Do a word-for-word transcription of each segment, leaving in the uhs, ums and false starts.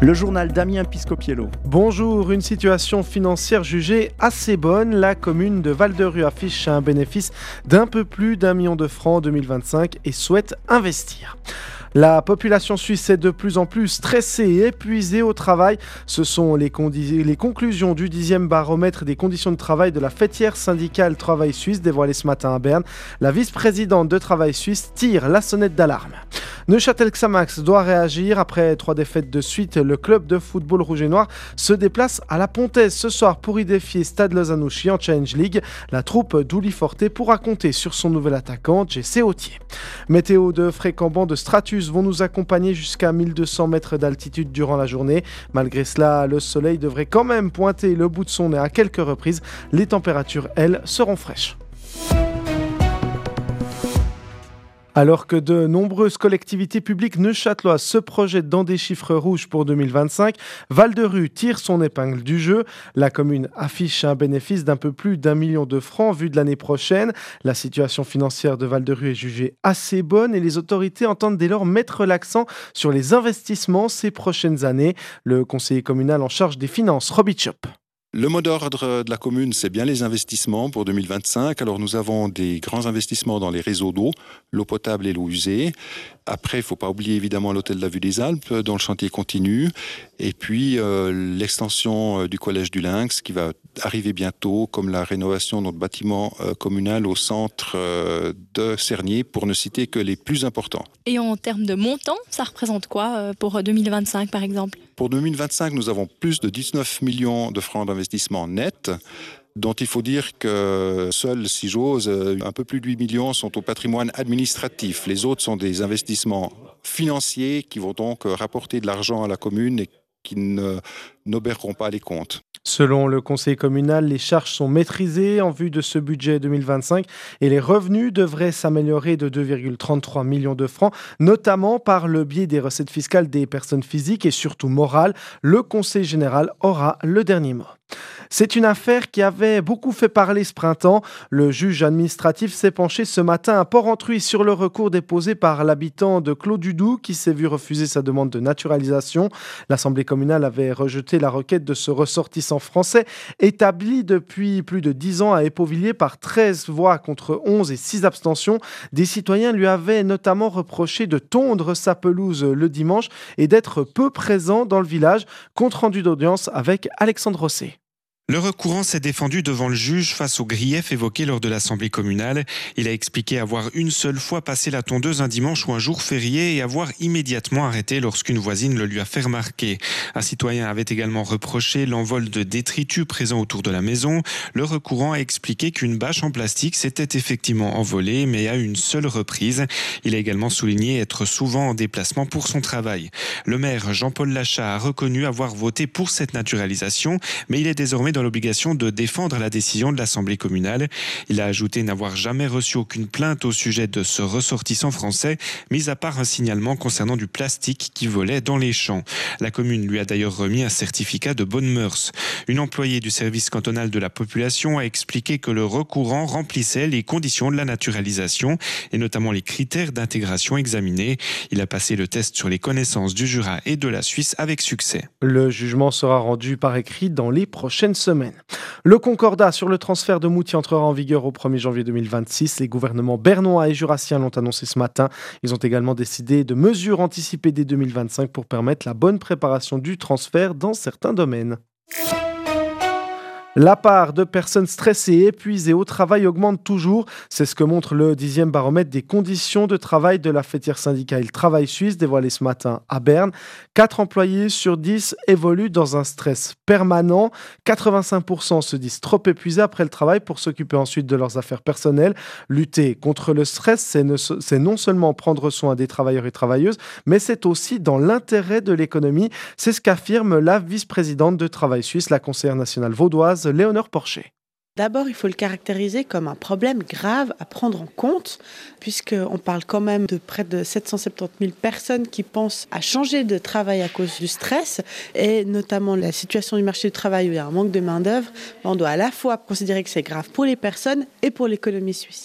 Le journal Damien Piscopiello. Bonjour, une situation financière jugée assez bonne. La commune de Val-de-Rue affiche un bénéfice d'un peu plus d'un million de francs en deux mille vingt-cinq et souhaite investir. La population suisse est de plus en plus stressée et épuisée au travail. Ce sont les, condi- les conclusions du dixième baromètre des conditions de travail de la fêtière syndicale Travail Suisse dévoilée ce matin à Berne. La vice-présidente de Travail Suisse tire la sonnette d'alarme. Neuchâtel-Xamax doit réagir. Après trois défaites de suite, le club de football rouge et noir se déplace à la Pontaise ce soir pour y défier Stade Lausanne-Ouchy en Challenge League. La troupe d'Uli Forte pourra compter sur son nouvel attaquant, Jesse Autier. Météo de fréquents bancs de stratus vont nous accompagner jusqu'à mille deux cents mètres d'altitude durant la journée. Malgré cela, le soleil devrait quand même pointer le bout de son nez à quelques reprises. Les températures, elles, seront fraîches. Alors que de nombreuses collectivités publiques neuchâteloises se projettent dans des chiffres rouges pour deux mille vingt-cinq, Val-de-Rue tire son épingle du jeu. La commune affiche un bénéfice d'un peu plus d'un million de francs vu de l'année prochaine. La situation financière de Val-de-Rue est jugée assez bonne et les autorités entendent dès lors mettre l'accent sur les investissements ces prochaines années. Le conseiller communal en charge des finances, Robbie Chop. Le mot d'ordre de la commune, c'est bien les investissements pour deux mille vingt-cinq. Alors nous avons des grands investissements dans les réseaux d'eau, l'eau potable et l'eau usée. Après, il ne faut pas oublier évidemment l'hôtel de la Vue des Alpes, dont le chantier continue. Et puis euh, l'extension du collège du Lynx qui va arriver bientôt, comme la rénovation de notre bâtiment euh, communal au centre euh, de Cernier, pour ne citer que les plus importants. Et en termes de montant, ça représente quoi euh, pour deux mille vingt-cinq par exemple ? Pour deux mille vingt-cinq, nous avons plus de dix-neuf millions de francs d'investissement net, dont il faut dire que seuls, si j'ose, un peu plus de huit millions sont au patrimoine administratif. Les autres sont des investissements financiers qui vont donc rapporter de l'argent à la commune et qui ne, n'obéreront pas les comptes. Selon le conseil communal, les charges sont maîtrisées en vue de ce budget deux mille vingt-cinq et les revenus devraient s'améliorer de deux virgule trente-trois millions de francs, notamment par le biais des recettes fiscales des personnes physiques et surtout morales. Le conseil général aura le dernier mot. C'est une affaire qui avait beaucoup fait parler ce printemps. Le juge administratif s'est penché ce matin à Port-Entruy sur le recours déposé par l'habitant de Clos-du-Doubs qui s'est vu refuser sa demande de naturalisation. L'Assemblée communale avait rejeté la requête de ce ressortissant français établi depuis plus de dix ans à Épauvillers par treize voix contre onze et six abstentions. Des citoyens lui avaient notamment reproché de tondre sa pelouse le dimanche et d'être peu présent dans le village. Compte rendu d'audience avec Alexandre Rosset. Le recourant s'est défendu devant le juge face aux griefs évoqués lors de l'Assemblée communale. Il a expliqué avoir une seule fois passé la tondeuse un dimanche ou un jour férié et avoir immédiatement arrêté lorsqu'une voisine le lui a fait remarquer. Un citoyen avait également reproché l'envol de détritus présents autour de la maison. Le recourant a expliqué qu'une bâche en plastique s'était effectivement envolée, mais à une seule reprise. Il a également souligné être souvent en déplacement pour son travail. Le maire Jean-Paul Lachat a reconnu avoir voté pour cette naturalisation, mais il est désormais dans l'obligation de défendre la décision de l'Assemblée communale. Il a ajouté n'avoir jamais reçu aucune plainte au sujet de ce ressortissant français, mis à part un signalement concernant du plastique qui volait dans les champs. La commune lui a d'ailleurs remis un certificat de bonnes mœurs. Une employée du service cantonal de la population a expliqué que le recourant remplissait les conditions de la naturalisation et notamment les critères d'intégration examinés. Il a passé le test sur les connaissances du Jura et de la Suisse avec succès. Le jugement sera rendu par écrit dans les prochaines semaine. Le concordat sur le transfert de Moutier entrera en vigueur au premier janvier deux mille vingt-six. Les gouvernements bernois et jurassiens l'ont annoncé ce matin. Ils ont également décidé de mesures anticipées dès deux mille vingt-cinq pour permettre la bonne préparation du transfert dans certains domaines. La part de personnes stressées et épuisées au travail augmente toujours. C'est ce que montre le dixième baromètre des conditions de travail de la fêtière syndicale Travail Suisse dévoilé ce matin à Berne. quatre employés sur dix évoluent dans un stress permanent. quatre-vingt-cinq pour cent se disent trop épuisés après le travail pour s'occuper ensuite de leurs affaires personnelles. Lutter contre le stress, c'est, ne, c'est non seulement prendre soin des travailleurs et travailleuses, mais c'est aussi dans l'intérêt de l'économie. C'est ce qu'affirme la vice-présidente de Travail Suisse, la conseillère nationale vaudoise, Léonore Porcher. D'abord, il faut le caractériser comme un problème grave à prendre en compte, puisqu'on parle quand même de près de sept cent soixante-dix mille personnes qui pensent à changer de travail à cause du stress, et notamment la situation du marché du travail où il y a un manque de main-d'œuvre. On doit à la fois considérer que c'est grave pour les personnes et pour l'économie suisse.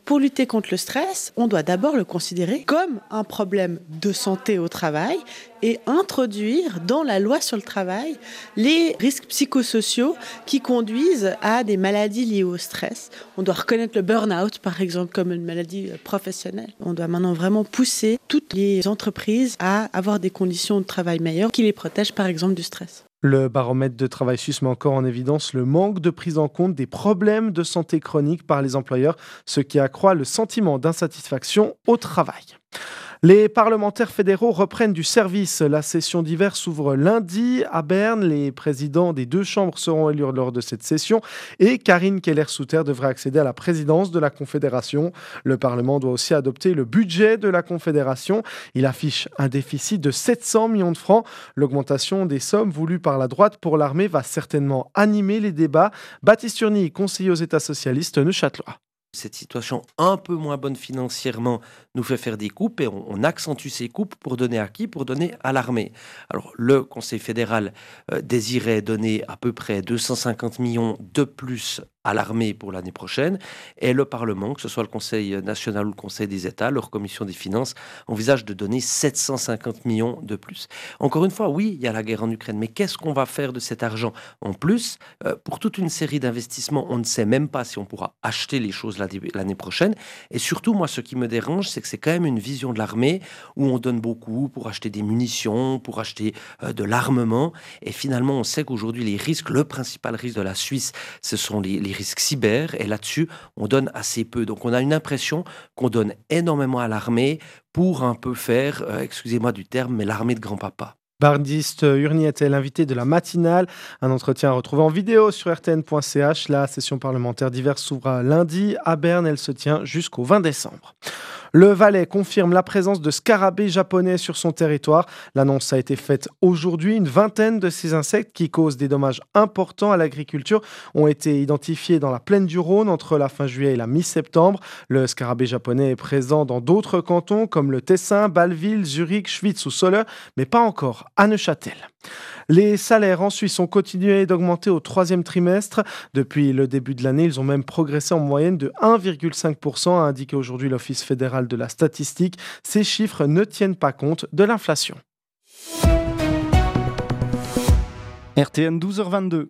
Pour lutter contre le stress, on doit d'abord le considérer comme un problème de santé au travail et introduire dans la loi sur le travail les risques psychosociaux qui conduisent à des maladies liées au stress. On doit reconnaître le burn-out, par exemple, comme une maladie professionnelle. On doit maintenant vraiment pousser toutes les entreprises à avoir des conditions de travail meilleures qui les protègent, par exemple, du stress. Le baromètre de Travail Suisse met encore en évidence le manque de prise en compte des problèmes de santé chronique par les employeurs, ce qui accroît le sentiment d'insatisfaction au travail. Les parlementaires fédéraux reprennent du service. La session d'hiver s'ouvre lundi à Berne. Les présidents des deux chambres seront élus lors de cette session et Karine Keller-Souter devrait accéder à la présidence de la Confédération. Le Parlement doit aussi adopter le budget de la Confédération. Il affiche un déficit de sept cents millions de francs. L'augmentation des sommes voulues par la droite pour l'armée va certainement animer les débats. Baptiste Urny, conseiller aux États socialistes neuchâtelois. Cette situation un peu moins bonne financièrement nous fait faire des coupes et on, on accentue ces coupes pour donner à qui ? Pour donner à l'armée. Alors le Conseil fédéral euh, désirait donner à peu près deux cent cinquante millions de plus à l'armée pour l'année prochaine et le Parlement, que ce soit le Conseil national ou le Conseil des États, leur commission des finances, envisage de donner sept cent cinquante millions de plus. Encore une fois, oui, il y a la guerre en Ukraine, mais qu'est-ce qu'on va faire de cet argent en plus ? euh, Pour toute une série d'investissements, on ne sait même pas si on pourra acheter les choses l'année prochaine. Et surtout, moi, ce qui me dérange, c'est que c'est quand même une vision de l'armée où on donne beaucoup pour acheter des munitions, pour acheter euh, de l'armement. Et finalement, on sait qu'aujourd'hui, les risques, le principal risque de la Suisse, ce sont les, les risques cyber. Et là-dessus, on donne assez peu. Donc, on a une impression qu'on donne énormément à l'armée pour un peu faire, euh, excusez-moi du terme, mais l'armée de grand-papa. Baptiste Urny était l'invité de la matinale. Un entretien à retrouver en vidéo sur r t n point c h. La session parlementaire d'hiver s'ouvre lundi à Berne. Elle se tient jusqu'au vingt décembre. Le Valais confirme la présence de scarabées japonais sur son territoire. L'annonce a été faite aujourd'hui. Une vingtaine de ces insectes qui causent des dommages importants à l'agriculture ont été identifiés dans la plaine du Rhône entre la fin juillet et la mi-septembre. Le scarabée japonais est présent dans d'autres cantons comme le Tessin, Bâle-Ville, Zurich, Schwyz ou Soleure, mais pas encore à Neuchâtel. Les salaires en Suisse ont continué d'augmenter au troisième trimestre. Depuis le début de l'année, ils ont même progressé en moyenne de un virgule cinq pour cent, a indiqué aujourd'hui l'Office fédéral de la statistique. Ces chiffres ne tiennent pas compte de l'inflation. R T N douze heures vingt-deux.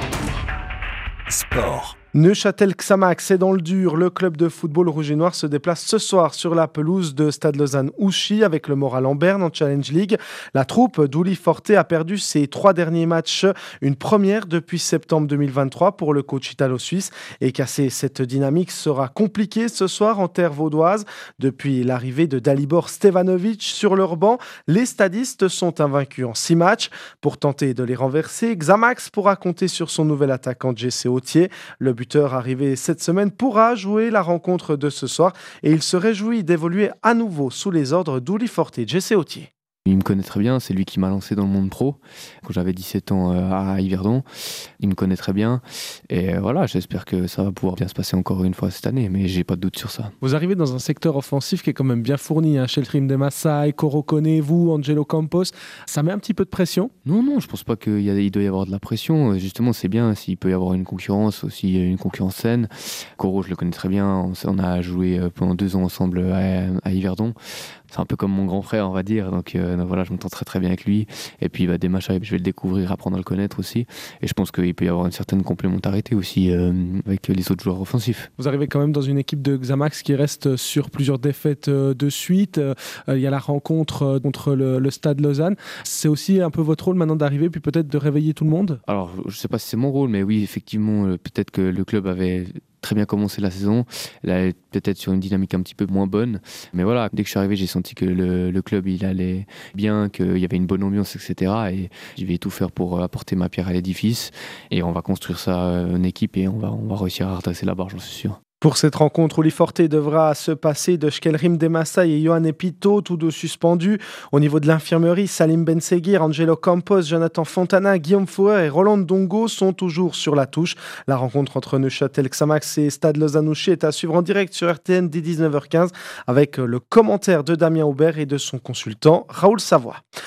Sport. Neuchâtel-Xamax est dans le dur. Le club de football rouge et noir se déplace ce soir sur la pelouse de Stade Lausanne-Ouchy avec le moral en berne en Challenge League. La troupe d'Uli Forte a perdu ses trois derniers matchs, une première depuis septembre deux mille vingt-trois pour le coach italo-suisse. Et casser cette dynamique sera compliqué ce soir en terre vaudoise. Depuis l'arrivée de Dalibor Stevanovic sur leur banc, les stadistes sont invaincus en six matchs. Pour tenter de les renverser, Xamax pourra compter sur son nouvel attaquant Jesse Autier. Le buteur arrivé cette semaine pourra jouer la rencontre de ce soir et il se réjouit d'évoluer à nouveau sous les ordres d'Uli Forte et Jesse Autier. Il me connaît très bien, c'est lui qui m'a lancé dans le monde pro quand j'avais dix-sept ans à Yverdon. Il me connaît très bien et voilà, j'espère que ça va pouvoir bien se passer encore une fois cette année, mais j'ai pas de doute sur ça. Vous arrivez dans un secteur offensif qui est quand même bien fourni, hein. Sheltrim de Massai, Koro Kone, vous, Angelo Campos, ça met un petit peu de pression ? Non, non, je pense pas qu'il y a, il doit y avoir de la pression. Justement, c'est bien s'il peut y avoir une concurrence, aussi une concurrence saine. Koro, je le connais très bien, on, on a joué pendant deux ans ensemble à, à Yverdon. C'est un peu comme mon grand frère, on va dire. Donc, euh, donc voilà, je m'entends très très bien avec lui. Et puis bah, des matchs, je vais le découvrir, apprendre à le connaître aussi. Et je pense qu'il peut y avoir une certaine complémentarité aussi euh, avec les autres joueurs offensifs. Vous arrivez quand même dans une équipe de Xamax qui reste sur plusieurs défaites euh, de suite. Euh, il y a la rencontre euh, contre le, le Stade Lausanne. C'est aussi un peu votre rôle maintenant d'arriver, puis peut-être de réveiller tout le monde ? Alors, je ne sais pas si c'est mon rôle, mais oui, effectivement, euh, peut-être que le club avait très bien commencé la saison. Là, elle est peut-être sur une dynamique un petit peu moins bonne. Mais voilà, dès que je suis arrivé, j'ai senti que le, le club, il allait bien, qu'il y avait une bonne ambiance, et cetera. Et je vais tout faire pour apporter ma pierre à l'édifice. Et on va construire ça en équipe et on va, on va réussir à redresser la barre, j'en suis sûr. Pour cette rencontre, Uli Forte devra se passer de Shkelrim Demassai et Johan Epito, tous deux suspendus. Au niveau de l'infirmerie, Salim Benseguir, Angelo Campos, Jonathan Fontana, Guillaume Fouer et Roland Dongo sont toujours sur la touche. La rencontre entre Neuchâtel-Xamax et Stade Lausanne-Ouchy est à suivre en direct sur R T N dès dix-neuf heures quinze avec le commentaire de Damien Aubert et de son consultant Raoul Savoie.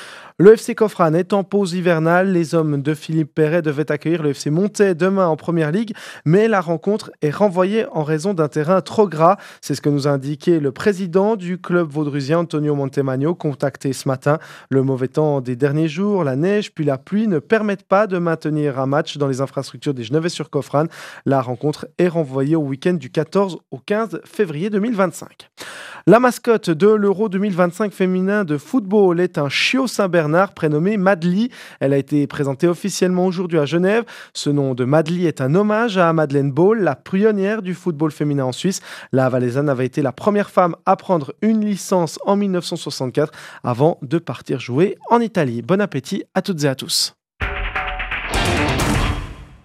Le F C Cofrane est en pause hivernale. Les hommes de Philippe Perret devaient accueillir le F C Montais demain en Première Ligue, mais la rencontre est renvoyée en raison d'un terrain trop gras. C'est ce que nous a indiqué le président du club vaudrusien, Antonio Montemagno, contacté ce matin. Le mauvais temps des derniers jours, la neige puis la pluie ne permettent pas de maintenir un match dans les infrastructures des Genevais-sur-Cofrane. La rencontre est renvoyée au week-end du quatorze au quinze février deux mille vingt-cinq. La mascotte de l'Euro deux mille vingt-cinq féminin de football est un chiot Saint-Bernard prénommé Madly. Elle a été présentée officiellement aujourd'hui à Genève. Ce nom de Madly est un hommage à Madeleine Ball, la pionnière du football féminin en Suisse. La Valaisanne avait été la première femme à prendre une licence en mille neuf cent soixante-quatre avant de partir jouer en Italie. Bon appétit à toutes et à tous.